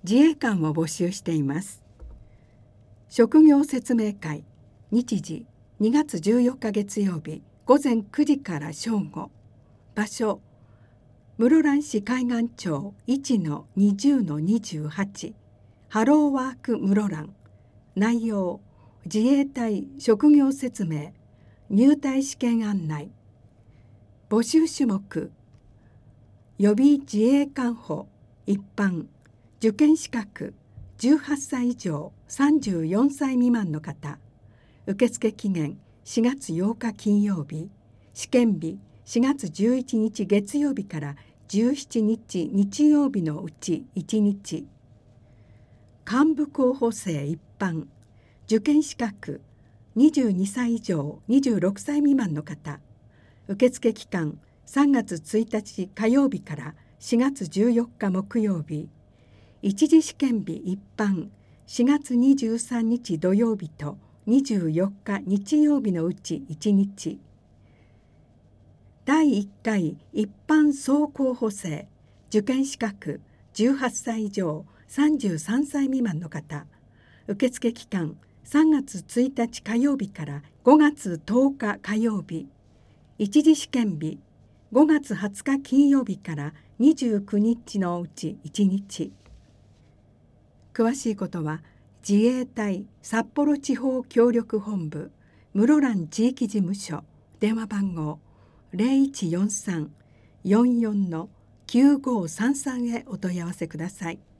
自衛官を募集しています。職業説明会、日時2月14日月曜日午前9時から正午。場所、室蘭市海岸町 1-20-28 ハローワーク室蘭。内容、自衛隊職業説明、入隊試験案内。募集種目、予備自衛官補一般、受験資格18歳以上34歳未満の方。受付期限4月8日金曜日、試験日4月11日月曜日から17日日曜日のうち1日。幹部候補生一般、受験資格22歳以上26歳未満の方。受付期間3月1日火曜日から4月14日木曜日。一次試験日一般4月23日土曜日と24日日曜日のうち1日。第1回一般総候補生、受験資格18歳以上33歳未満の方。受付期間3月1日火曜日から5月10日火曜日。一次試験日5月20日金曜日から29日のうち1日。詳しいことは自衛隊札幌地方協力本部室蘭地域事務所電話番号 0143-44-9533 へお問い合わせください。